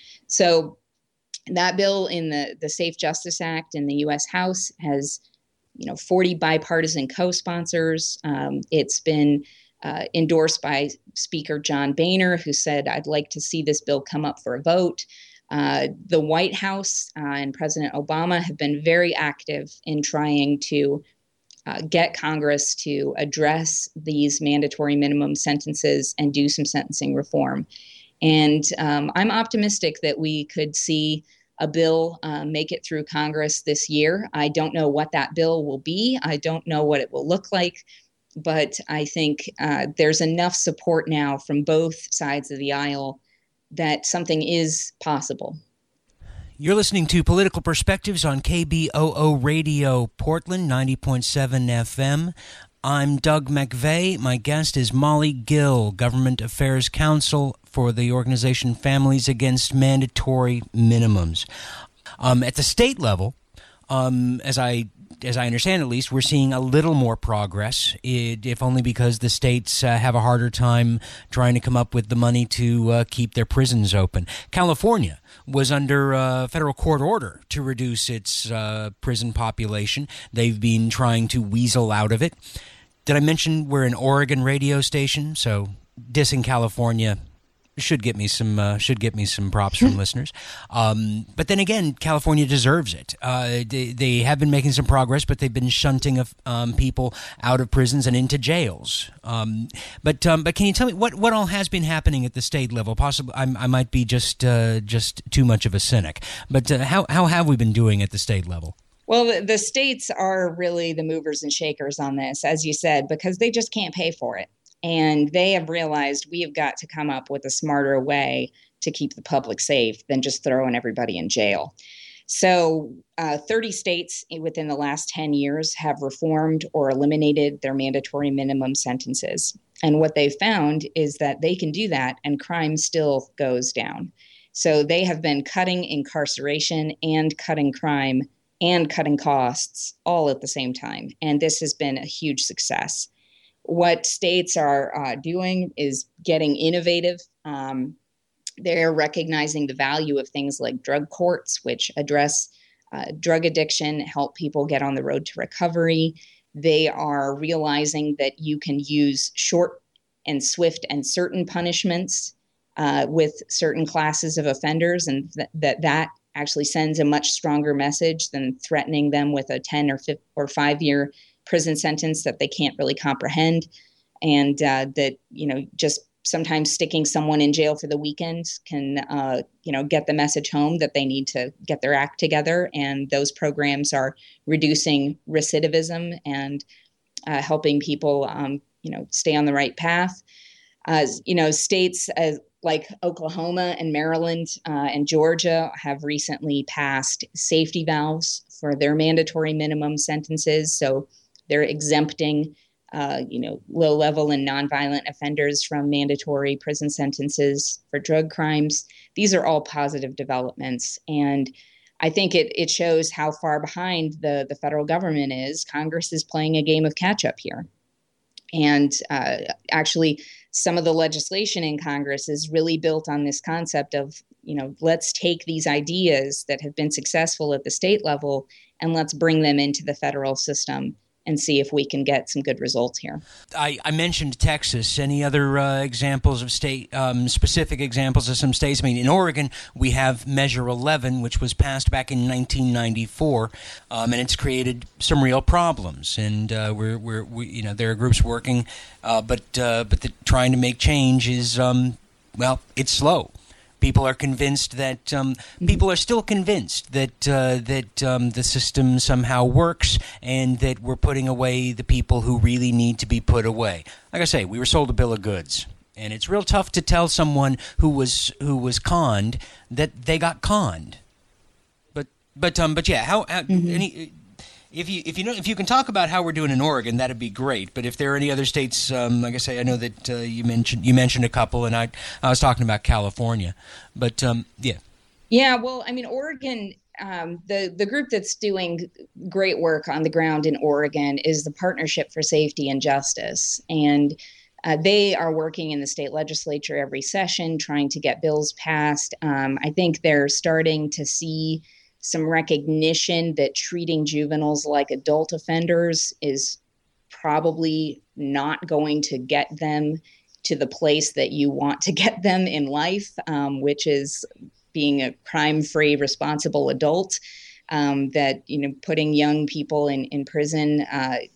So that bill in the Safe Justice Act in the U.S. House has, 40 bipartisan co-sponsors. It's been endorsed by Speaker John Boehner, who said, "I'd like to see this bill come up for a vote." The White House and President Obama have been very active in trying to get Congress to address these mandatory minimum sentences and do some sentencing reform. And I'm optimistic that we could see a bill make it through Congress this year. I don't know what that bill will be. I don't know what it will look like. But I think there's enough support now from both sides of the aisle that something is possible. You're listening to Political Perspectives on KBOO Radio Portland, 90.7 FM. I'm Doug McVeigh. My guest is Molly Gill, Government Affairs Counsel for the organization Families Against Mandatory Minimums. At the state level, as I understand at least, we're seeing a little more progress, if only because the states have a harder time trying to come up with the money to keep their prisons open. California was under a federal court order to reduce its prison population. They've been trying to weasel out of it. Did I mention we're an Oregon radio station? So dissing California should get me some props from listeners. But then again, California deserves it. They have been making some progress, but they've been shunting of people out of prisons and into jails. But can you tell me what all has been happening at the state level? Possibly, I might be just too much of a cynic. But how have we been doing at the state level? Well, the states are really the movers and shakers on this, as you said, because they just can't pay for it. And they have realized we have got to come up with a smarter way to keep the public safe than just throwing everybody in jail. So 30 states within the last 10 years have reformed or eliminated their mandatory minimum sentences. And what they've found is that they can do that and crime still goes down. So they have been cutting incarceration and cutting crime and cutting costs all at the same time. And this has been a huge success. What states are doing is getting innovative. They're recognizing the value of things like drug courts, which address drug addiction, help people get on the road to recovery. They are realizing that you can use short and swift and certain punishments with certain classes of offenders, and that actually sends a much stronger message than threatening them with a 10 or 5 year prison sentence that they can't really comprehend. And that, just sometimes sticking someone in jail for the weekend can, get the message home that they need to get their act together. And those programs are reducing recidivism and helping people, stay on the right path. States like Oklahoma and Maryland and Georgia have recently passed safety valves for their mandatory minimum sentences. So they're exempting low-level and nonviolent offenders from mandatory prison sentences for drug crimes. These are all positive developments. And I think it shows how far behind the federal government is. Congress is playing a game of catch-up here. And actually, some of the legislation in Congress is really built on this concept of, let's take these ideas that have been successful at the state level and let's bring them into the federal system and see if we can get some good results here. I mentioned Texas. Any other examples of state, specific examples of some states? I mean, in Oregon, we have Measure 11, which was passed back in 1994, and it's created some real problems. And we there are groups working, but trying to make change is, it's slow. People are convinced that people are still convinced that the system somehow works, and that we're putting away the people who really need to be put away. Like I say, we were sold a bill of goods, and it's real tough to tell someone who was conned that they got conned. But yeah, how any. If you can talk about how we're doing in Oregon, that'd be great. But if there are any other states, like I say, I know that you mentioned a couple, and I was talking about California. But yeah. Yeah, well, I mean, Oregon, the group that's doing great work on the ground in Oregon is the Partnership for Safety and Justice, and they are working in the state legislature every session, trying to get bills passed. I think they're starting to see some recognition that treating juveniles like adult offenders is probably not going to get them to the place that you want to get them in life, which is being a crime-free, responsible adult. That putting young people in prison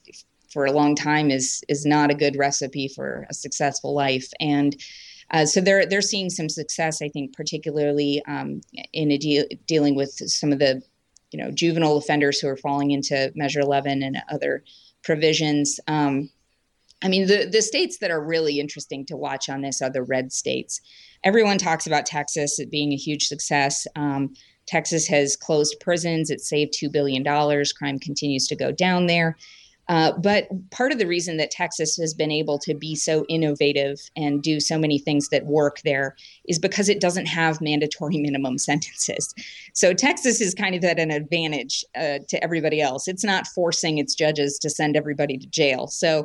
for a long time is not a good recipe for a successful life. And so they're seeing some success, I think, particularly in dealing with some of the, juvenile offenders who are falling into Measure 11 and other provisions. I mean, the states that are really interesting to watch on this are the red states. Everyone talks about Texas as being a huge success. Texas has closed prisons. It saved $2 billion. Crime continues to go down there. But part of the reason that Texas has been able to be so innovative and do so many things that work there is because it doesn't have mandatory minimum sentences. So Texas is kind of at an advantage to everybody else. It's not forcing its judges to send everybody to jail. So,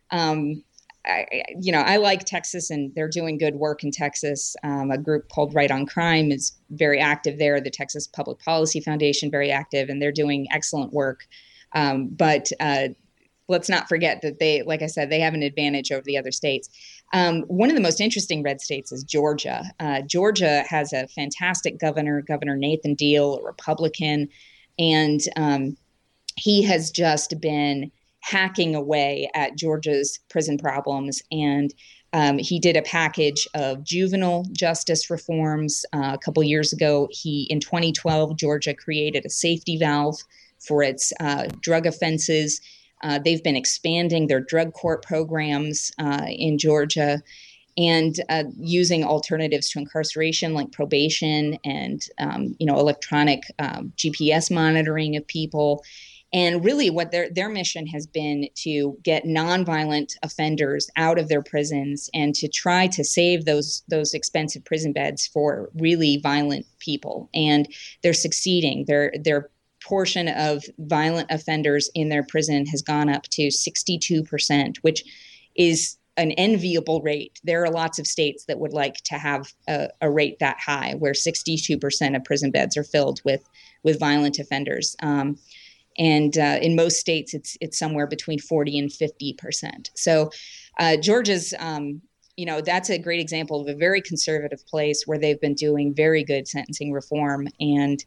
I like Texas, and they're doing good work in Texas. A group called Right on Crime is very active there. The Texas Public Policy Foundation, very active, and they're doing excellent work. But let's not forget that they, like I said, they have an advantage over the other states. One of the most interesting red states is Georgia. Georgia has a fantastic governor, Governor Nathan Deal, a Republican, and he has just been hacking away at Georgia's prison problems. And he did a package of juvenile justice reforms a couple years ago. In 2012, Georgia created a safety valve for its drug offenses. They've been expanding their drug court programs in Georgia and using alternatives to incarceration like probation and, electronic GPS monitoring of people. And really what their mission has been to get nonviolent offenders out of their prisons and to try to save those expensive prison beds for really violent people. And they're succeeding. Their portion of violent offenders in their prison has gone up to 62%, which is an enviable rate. There are lots of states that would like to have a rate that high, where 62% of prison beds are filled with violent offenders. And in most states, it's somewhere between 40 and 50%. So Georgia's, that's a great example of a very conservative place where they've been doing very good sentencing reform. And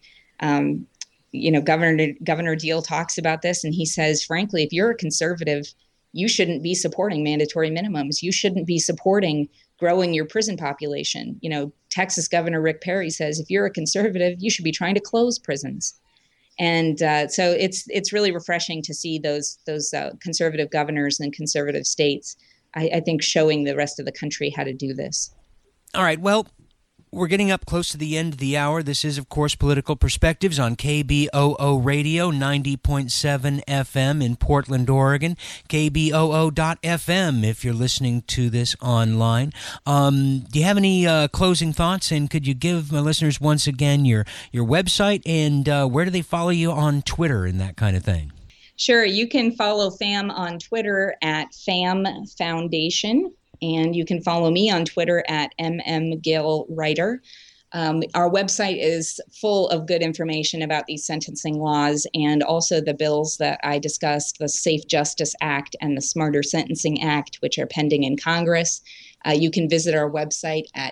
Governor Deal talks about this, and he says, frankly, if you're a conservative, you shouldn't be supporting mandatory minimums. You shouldn't be supporting growing your prison population. Texas Governor Rick Perry says, if you're a conservative, you should be trying to close prisons. And so it's really refreshing to see those conservative governors and conservative states, I think, showing the rest of the country how to do this. All right. Well, we're getting up close to the end of the hour. This is, of course, Political Perspectives on KBOO Radio, 90.7 FM in Portland, Oregon, KBOO.FM if you're listening to this online. Do you have any closing thoughts, and could you give my listeners once again your website, and where do they follow you on Twitter and that kind of thing? Sure. You can follow FAM on Twitter at FAM Foundation, and you can follow me on Twitter at mmgillwriter. Our website is full of good information about these sentencing laws and also the bills that I discussed, the Safe Justice Act and the Smarter Sentencing Act, which are pending in Congress. You can visit our website at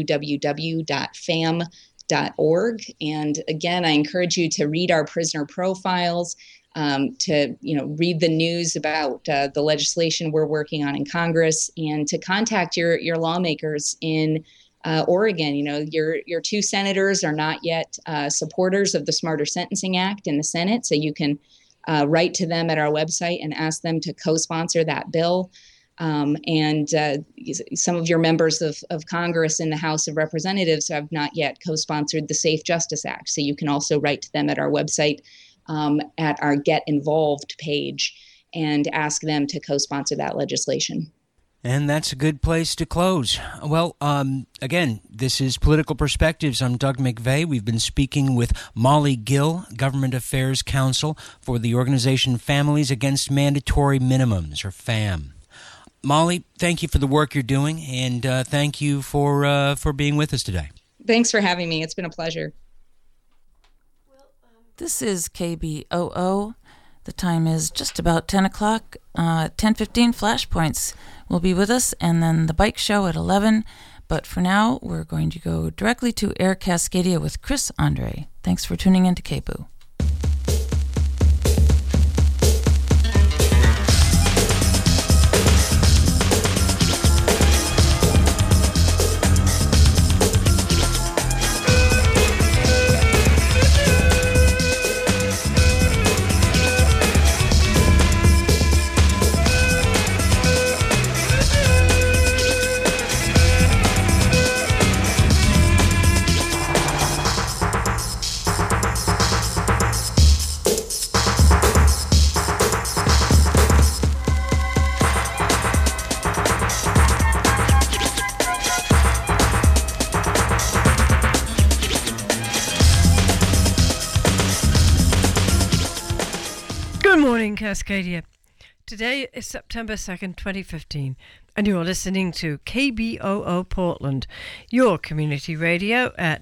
www.fam.org. And again, I encourage you to read our prisoner profiles, to read the news about the legislation we're working on in Congress, and to contact your lawmakers in Oregon. Your two senators are not yet supporters of the Smarter Sentencing Act in the Senate, so you can write to them at our website and ask them to co-sponsor that bill. And some of your members of Congress in the House of Representatives have not yet co-sponsored the Safe Justice Act, so you can also write to them at our website at our Get Involved page and ask them to co-sponsor that legislation. And that's a good place to close. Well, again, this is Political Perspectives. I'm Doug McVeigh. We've been speaking with Molly Gill, Government Affairs Counsel for the organization Families Against Mandatory Minimums, or FAM. Molly, thank you for the work you're doing, and thank you for being with us today. Thanks for having me. It's been a pleasure. This is KBOO. The time is just about 10 o'clock. 10:15 Flashpoints will be with us, and then the bike show at 11. But for now, we're going to go directly to Air Cascadia with Chris Andre. Thanks for tuning in to KBOO. Cascadia. Today is September 2nd, 2015, and you're listening to KBOO Portland, your community radio at